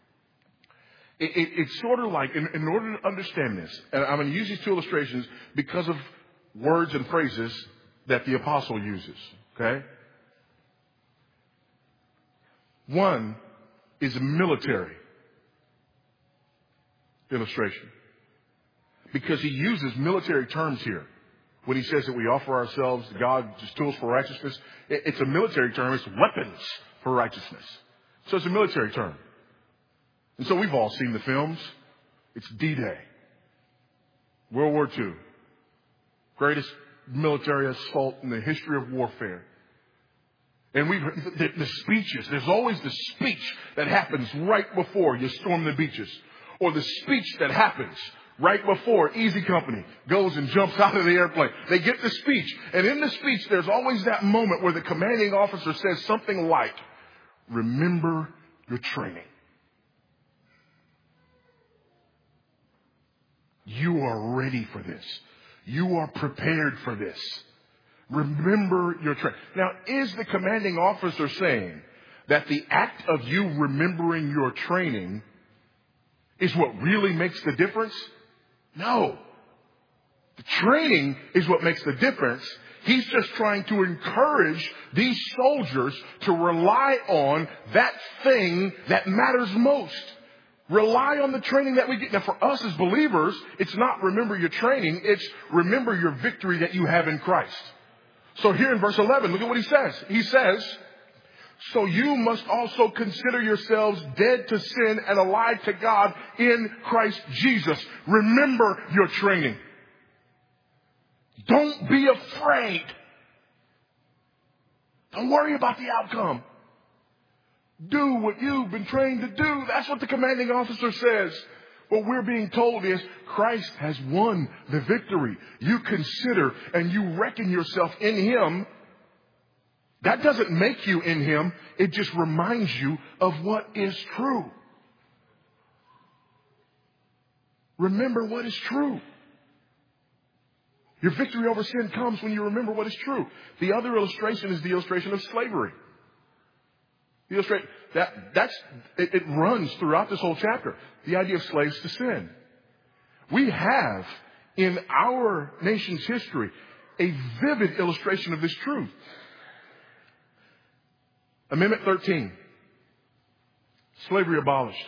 It's sort of like, in order to understand this, and I'm going to use these 2 illustrations because of words and phrases that the apostle uses. Okay? One is a military illustration. Because he uses military terms here. When he says that we offer ourselves to God as tools for righteousness, it's a military term. It's weapons for righteousness. So it's a military term. And so we've all seen the films. It's D-Day. World War II. Greatest military assault in the history of warfare. And the speeches, there's always the speech that happens right before you storm the beaches. Or the speech that happens right before Easy Company goes and jumps out of the airplane. They get the speech. And in the speech, there's always that moment where the commanding officer says something like, remember your training. You are ready for this. You are prepared for this. Remember your training. Now, is the commanding officer saying that the act of you remembering your training is what really makes the difference? No. The training is what makes the difference. He's just trying to encourage these soldiers to rely on that thing that matters most. Rely on the training that we get. Now, for us as believers, it's not remember your training. It's remember your victory that you have in Christ. So here in verse 11, look at what he says. He says, so you must also consider yourselves dead to sin and alive to God in Christ Jesus. Remember your training. Don't be afraid. Don't worry about the outcome. Do what you've been trained to do. That's what the commanding officer says. What we're being told is Christ has won the victory. You consider and you reckon yourself in him. That doesn't make you in him. It just reminds you of what is true. Remember what is true. Your victory over sin comes when you remember what is true. The other illustration is the illustration of slavery. It runs throughout this whole chapter. The idea of slaves to sin. We have in our nation's history a vivid illustration of this truth. Amendment 13. Slavery abolished.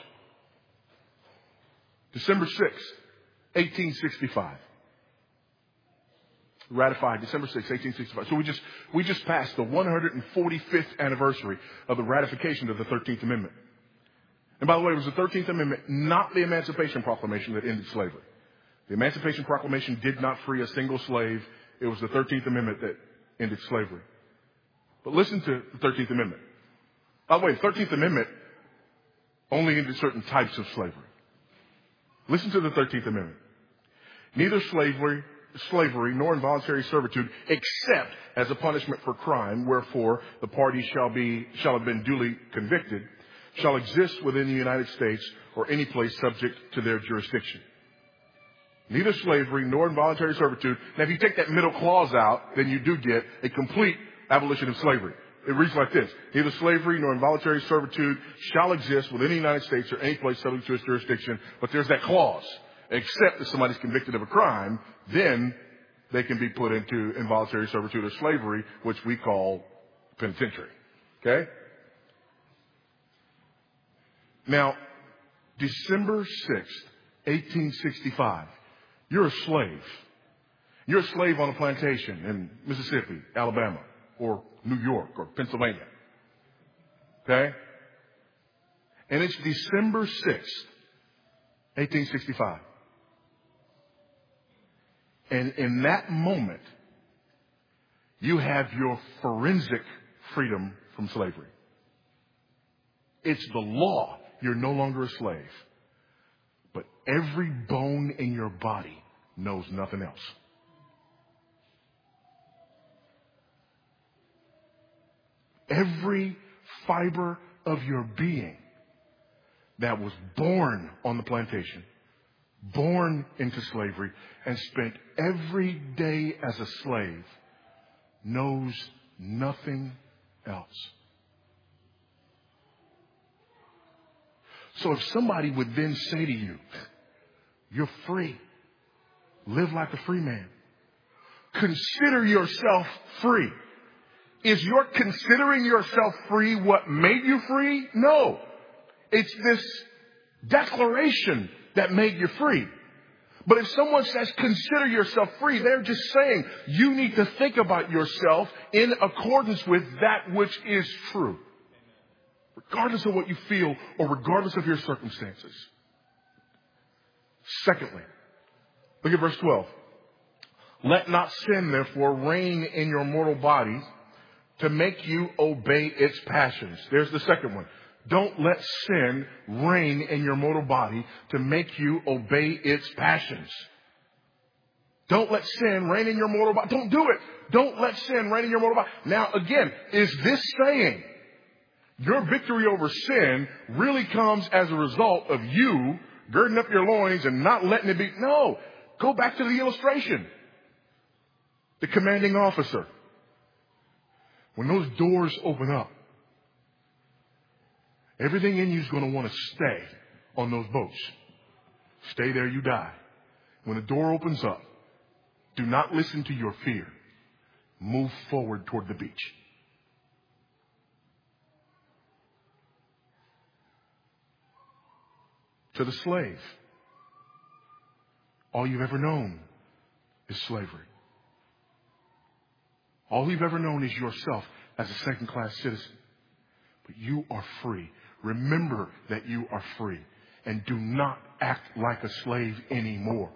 December 6th, 1865. Ratified December 6, 1865. So we just passed the 145th anniversary of the ratification of the 13th Amendment. And by the way, it was the 13th Amendment, not the Emancipation Proclamation, that ended slavery. The Emancipation Proclamation did not free a single slave. It was the 13th Amendment that ended slavery. But listen to the 13th Amendment. By the way, the 13th Amendment only ended certain types of slavery. Listen to the 13th Amendment. Neither slavery nor involuntary servitude, except as a punishment for crime, wherefore the party shall have been duly convicted, shall exist within the United States or any place subject to their jurisdiction. Neither slavery nor involuntary servitude. Now, if you take that middle clause out, then you do get a complete abolition of slavery. It reads like this: neither slavery nor involuntary servitude shall exist within the United States or any place subject to its jurisdiction. But there's that clause. Except if somebody's convicted of a crime, then they can be put into involuntary servitude or slavery, which we call penitentiary. Okay? Now, December 6th, 1865, you're a slave. You're a slave on a plantation in Mississippi, Alabama, or New York, or Pennsylvania. Okay? And it's December 6th, 1865. And in that moment, you have your forensic freedom from slavery. It's the law. You're no longer a slave. But every bone in your body knows nothing else. Every fiber of your being that was born on the plantation, born into slavery, and spent every day as a slave, knows nothing else. So if somebody would then say to you, you're free, live like a free man, consider yourself free. Is your considering yourself free what made you free? No. It's this declaration that made you free. But if someone says, consider yourself free, they're just saying you need to think about yourself in accordance with that which is true. Regardless of what you feel or regardless of your circumstances. Secondly, look at verse 12. Let not sin, therefore, reign in your mortal bodies to make you obey its passions. There's the second one. Don't let sin reign in your mortal body to make you obey its passions. Don't let sin reign in your mortal body. Don't do it. Don't let sin reign in your mortal body. Now, again, is this saying your victory over sin really comes as a result of you girding up your loins and not letting it be? No. Go back to the illustration. The commanding officer. When those doors open up, everything in you is going to want to stay on those boats. Stay there, you die. When the door opens up, do not listen to your fear. Move forward toward the beach. To the slave, all you've ever known is slavery. All you've ever known is yourself as a second-class citizen. But you are free. Remember that you are free. And do not act like a slave anymore.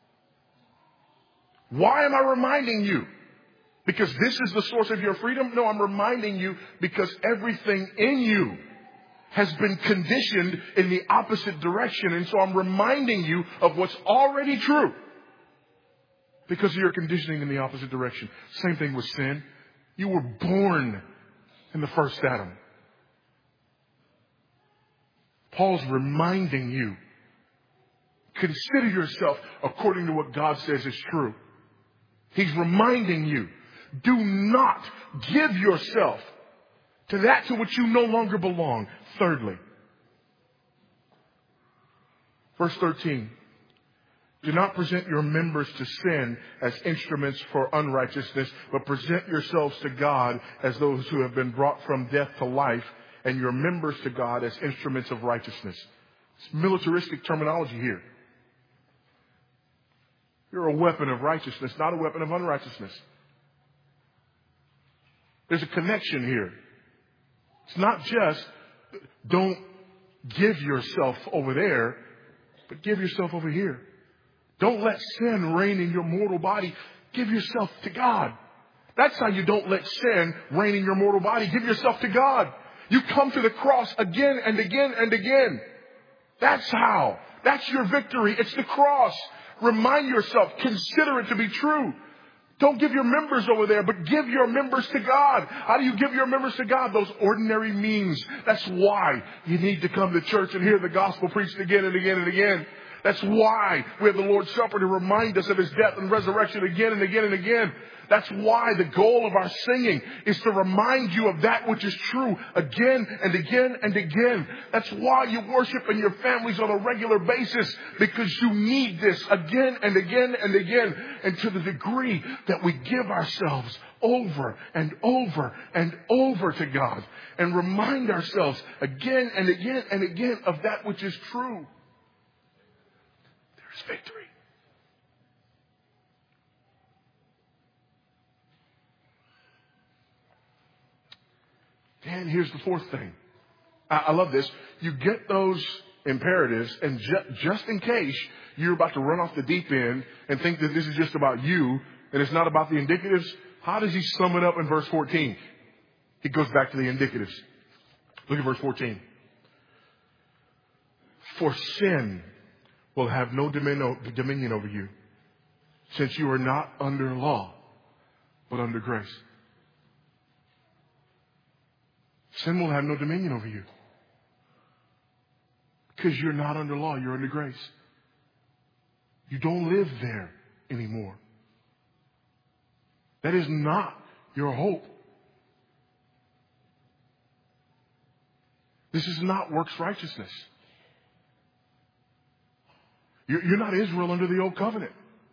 Why am I reminding you? Because this is the source of your freedom? No, I'm reminding you because everything in you has been conditioned in the opposite direction. And so I'm reminding you of what's already true. Because of your conditioning in the opposite direction. Same thing with sin. You were born in the first Adam. Paul's reminding you. Consider yourself according to what God says is true. He's reminding you. Do not give yourself to that to which you no longer belong. Thirdly, verse 13. Do not present your members to sin as instruments for unrighteousness, but present yourselves to God as those who have been brought from death to life, and your members to God as instruments of righteousness. It's militaristic terminology here. You're a weapon of righteousness, not a weapon of unrighteousness. There's a connection here. It's not just don't give yourself over there, but give yourself over here. Don't let sin reign in your mortal body. Give yourself to God. That's how you don't let sin reign in your mortal body. Give yourself to God. You come to the cross again and again and again. That's how. That's your victory. It's the cross. Remind yourself. Consider it to be true. Don't give your members over there, but give your members to God. How do you give your members to God? Those ordinary means. That's why you need to come to church and hear the gospel preached again and again and again. That's why we have the Lord's Supper to remind us of His death and resurrection again and again and again. That's why the goal of our singing is to remind you of that which is true again and again and again. That's why you worship in your families on a regular basis, because you need this again and again and again. And to the degree that we give ourselves over and over and over to God and remind ourselves again and again and again of that which is true, there's victory. And here's the fourth thing. I love this. You get those imperatives, and just in case you're about to run off the deep end and think that this is just about you and it's not about the indicatives, how does he sum it up in verse 14? He goes back to the indicatives. Look at verse 14. For sin will have no dominion over you, since you are not under law, but under grace. Sin will have no dominion over you, because you're not under law, you're under grace. You don't live there anymore. That is not your hope. This is not works righteousness. You're not Israel under the old covenant.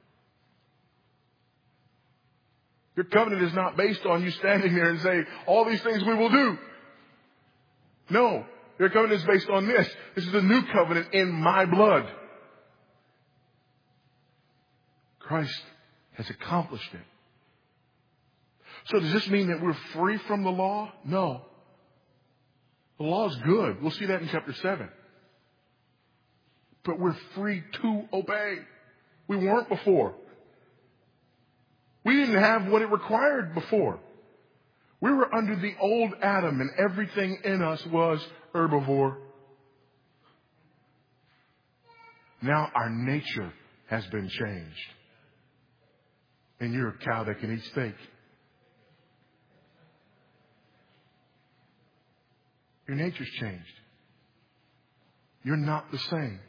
Your covenant is not based on you standing there and saying, all these things we will do. No, your covenant is based on this. This is a new covenant in my blood. Christ has accomplished it. So does this mean that we're free from the law? No. The law is good. We'll see that in chapter 7. But we're free to obey. We weren't before. We didn't have what it required before. We were under the old Adam, and everything in us was herbivore. Now our nature has been changed. And you're a cow that can eat steak. Your nature's changed. You're not the same.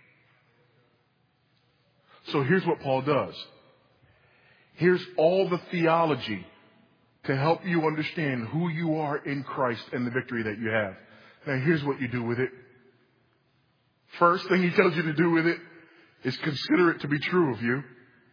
So here's what Paul does. Here's all the theology to help you understand who you are in Christ and the victory that you have. Now here's what you do with it. First thing he tells you to do with it is consider it to be true of you.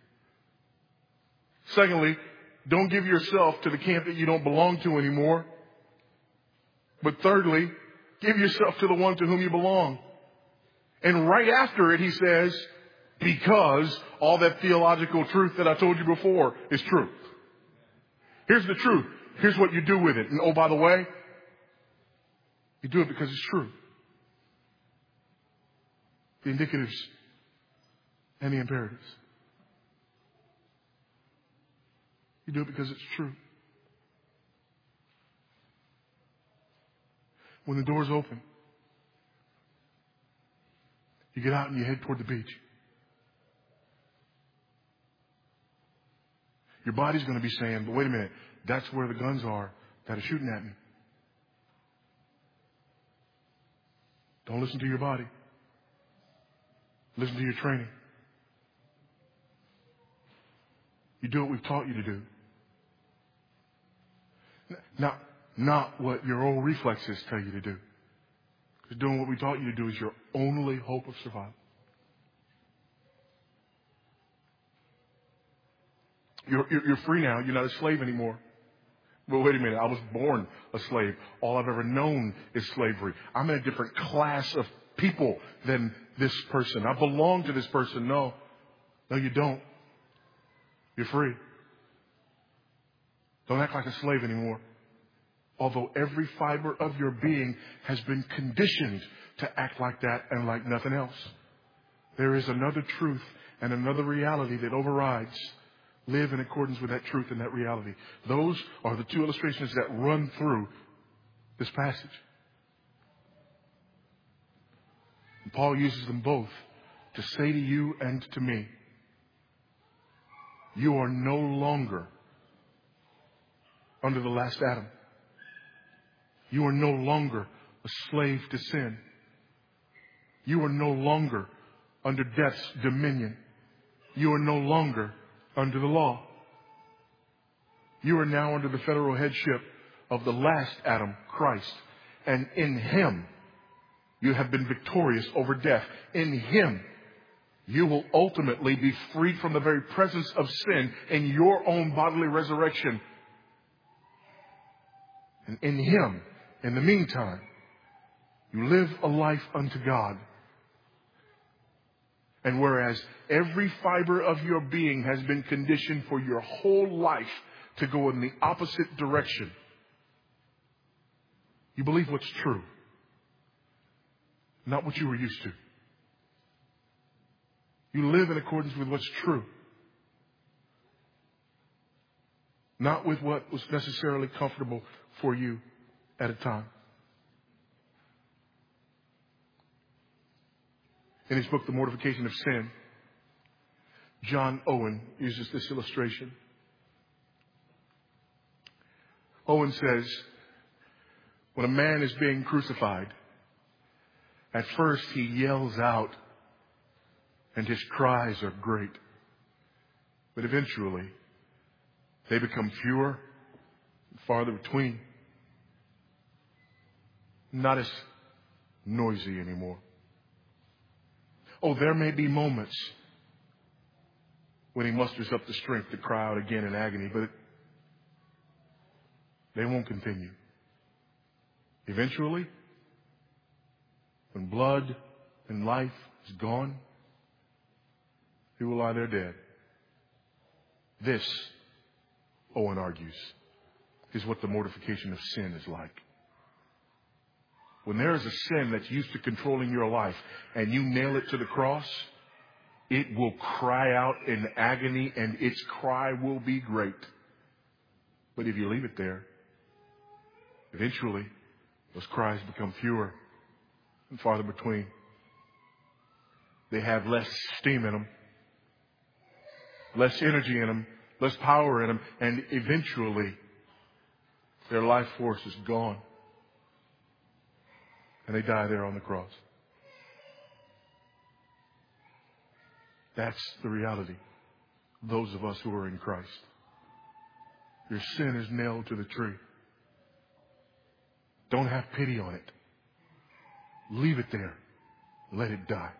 Secondly, don't give yourself to the camp that you don't belong to anymore. But thirdly, give yourself to the one to whom you belong. And right after it, he says, because all that theological truth that I told you before is true. Here's the truth. Here's what you do with it. And oh, by the way, you do it because it's true. The indicatives and the imperatives. You do it because it's true. When the doors open, you get out and you head toward the beach. Your body's going to be saying, but wait a minute, that's where the guns are that are shooting at me. Don't listen to your body. Listen to your training. You do what we've taught you to do. Not what your old reflexes tell you to do. Because doing what we taught you to do is your only hope of survival. You're free now. You're not a slave anymore. But wait a minute. I was born a slave. All I've ever known is slavery. I'm in a different class of people than this person. I belong to this person. No, you don't. You're free. Don't act like a slave anymore. Although every fiber of your being has been conditioned to act like that and like nothing else. There is another truth and another reality that overrides. Live in accordance with that truth and that reality. Those are the two illustrations that run through this passage. And Paul uses them both to say to you and to me, you are no longer under the last Adam. You are no longer a slave to sin. You are no longer under death's dominion. You are no longer under the law. You are now under the federal headship of the last Adam, Christ. And in Him, you have been victorious over death. In Him, you will ultimately be freed from the very presence of sin in your own bodily resurrection. And in Him, in the meantime, you live a life unto God. And whereas every fiber of your being has been conditioned for your whole life to go in the opposite direction, you believe what's true, not what you were used to. You live in accordance with what's true, not with what was necessarily comfortable for you at a time. In his book, The Mortification of Sin, John Owen uses this illustration. Owen says, when a man is being crucified, at first he yells out and his cries are great. But eventually, they become fewer and farther between. Not as noisy anymore. Oh, there may be moments when he musters up the strength to cry out again in agony, but they won't continue. Eventually, when blood and life is gone, he will lie there dead. This, Owen argues, is what the mortification of sin is like. When there is a sin that's used to controlling your life and you nail it to the cross, it will cry out in agony and its cry will be great. But if you leave it there, eventually those cries become fewer and farther between. They have less steam in them, less energy in them, less power in them, and eventually their life force is gone. And they die there on the cross. That's the reality. Those of us who are in Christ. Your sin is nailed to the tree. Don't have pity on it. Leave it there. Let it die.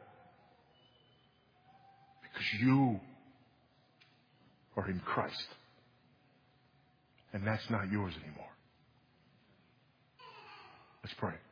Because you are in Christ. And that's not yours anymore. Let's pray.